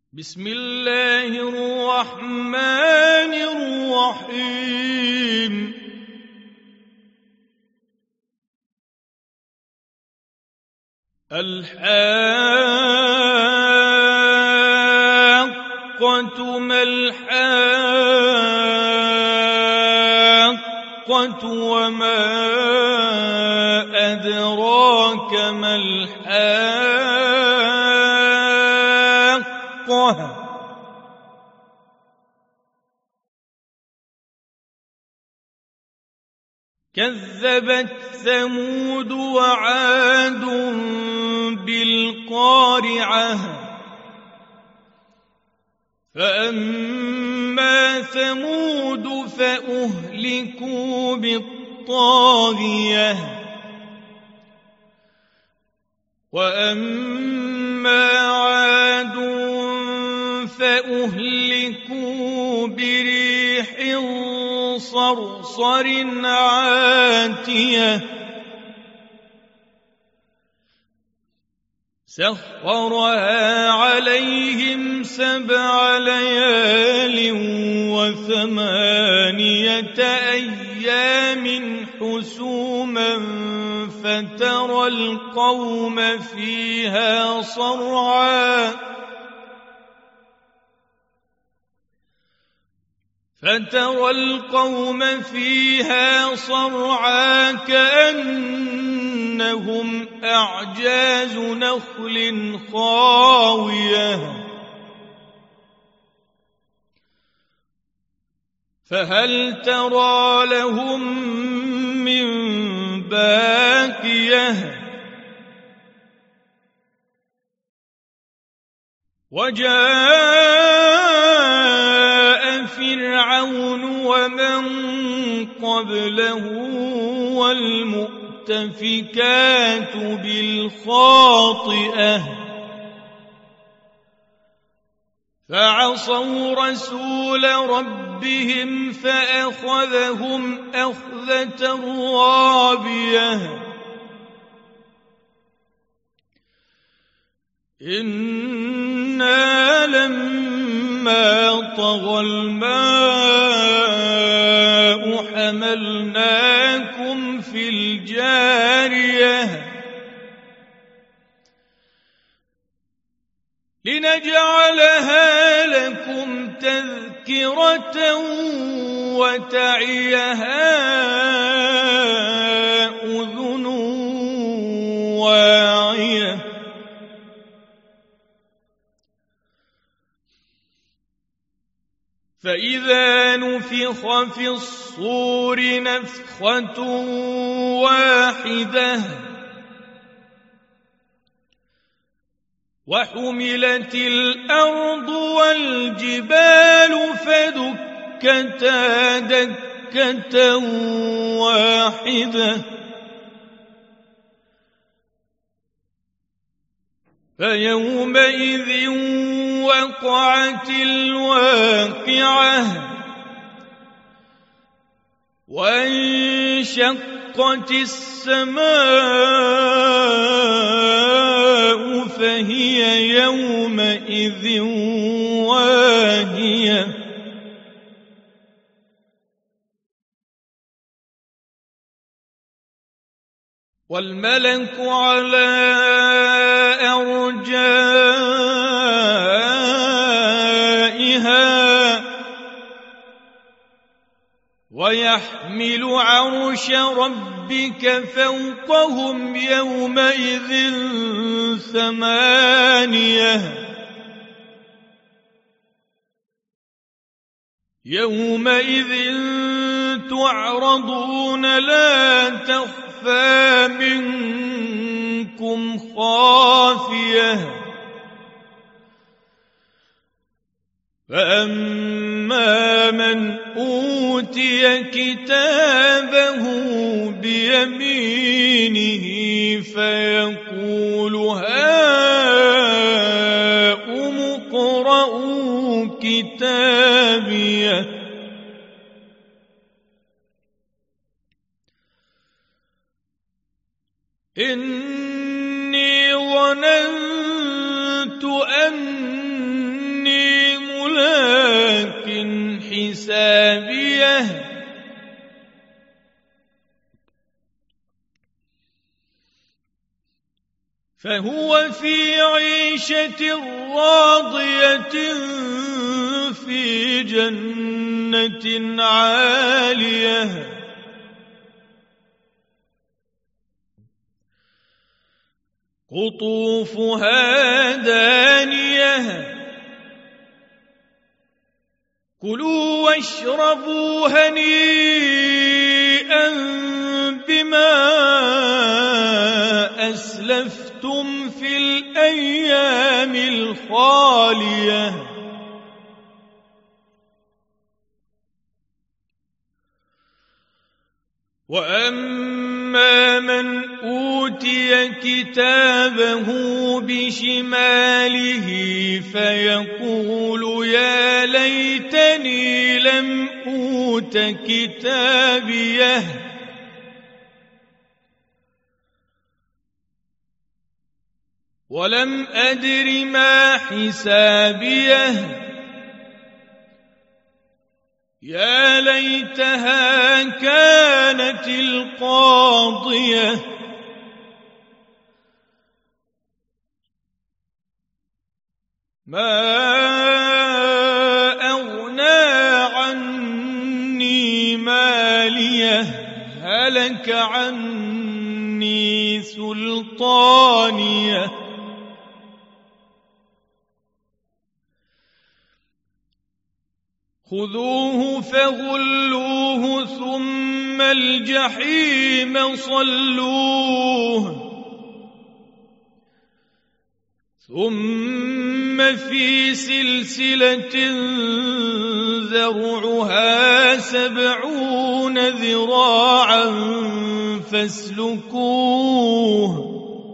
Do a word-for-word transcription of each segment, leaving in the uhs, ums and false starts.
بسم الله الرحمن الرحيم الحاقة ما الحاقة وما أدراك ما الحاقة كذبت ثمود وعاد بالقارعة فأما ثمود فأهلكوا بالطاغية وأما عاد فأهلكوا بريح صرصر عاتية سخرها عليهم سبع ليال وثمانية أيام حسوما فترى القوم فيها صرعا فترى القوم فيها صرعا كأنهم أعجاز نخل خاوية فهل ترى لهم من باقية وجاء فرعون ومن قبله والمؤتفكات بالخاطئة فعصوا رسول ربهم فأخذهم أخذة رابية إنا لما طغى الماء حملناكم في الجارية لنجعلها لكم تذكرة وتعيها أذن واعية فإذا نفخ في الصور نفخة واحدة وحملت الأرض والجبال فدكتا دكة واحدة فيومئذ وقعت الواقعة وانشقت السماء فهي يومئذ واهية والملك على أرجائها ويحمل عرش ربك فوقهم يومئذ ثمانية يومئذ تعرضون لا تخفى منكم خافية فأما من أوتي كتابه بيمينه فيقول هاؤم اقرءوا كتابيه إني ظننت أني فهو في عيشة راضية في جنة عالية قطوفها دانية كلوا واشربوا هنيئا بما أسلفتم في الأيام الخالية وأما من أوتي كتابه بشماله فيقول يا ليتني لم أوت كتابيه ولم أدر ما حسابيه يا ليتها كانت القاضية ما أغنى عني ماليه هلك عني سلطانيه خذوه فغلوه ثم الجحيم صلوه ثم في سلسلة ذرعها سبعون ذراعا فاسلكوه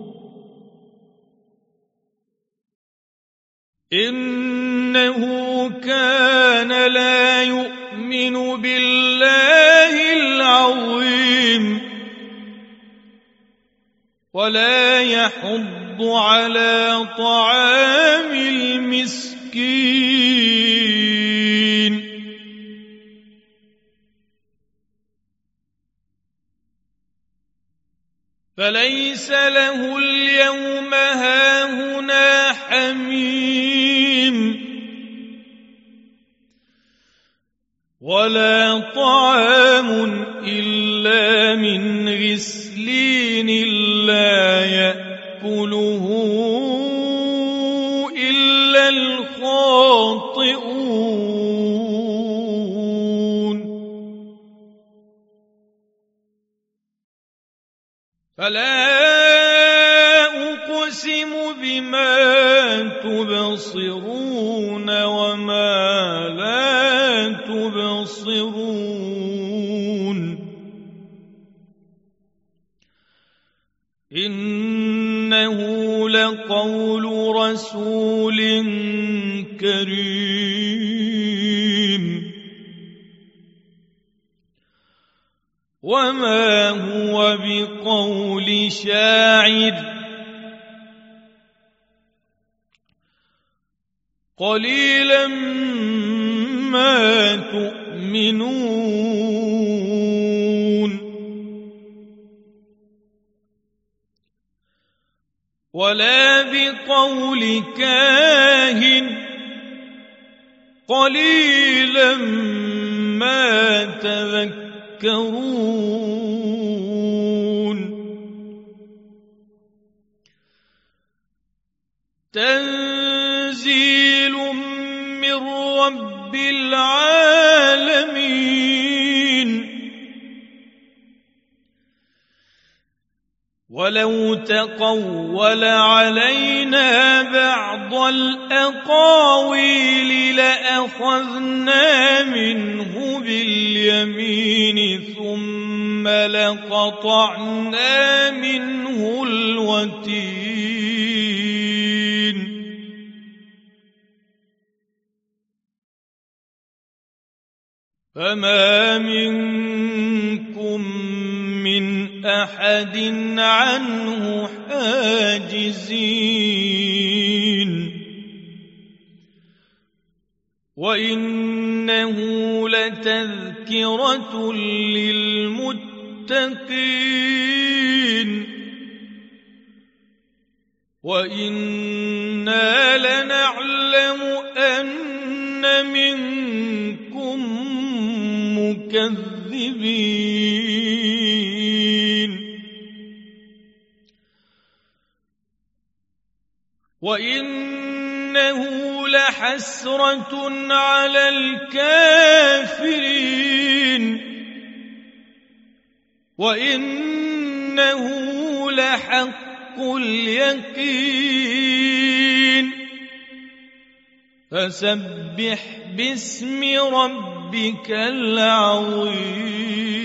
إنه كان لا يؤمن بالله العظيم ولا يحض على طعام المسكين فليس له اليوم هاهنا حميم ولا طعام إلا من غسلين لا يأكله إلا الخاطئون فلا أقسم بما تبصرون وما لا تبصرون إنه لقول رسول كريم وما هو بقول شاعر قليلا ما تؤمنون ولا بقول كاهن قليلا ما تذكرون تنزيل من رب العالمين ولو تقول علينا بعض الأقاويل لأخذنا منه باليمين ثم لقطعنا منه الوتين فما منكم من أحد عنه حاجزين وإنه لتذكرة للمتقين وإنا لنعلم أن منكم مكذبين وإنه لحسرة على الكافرين وإنه لحق اليقين فسبح باسم ربك العظيم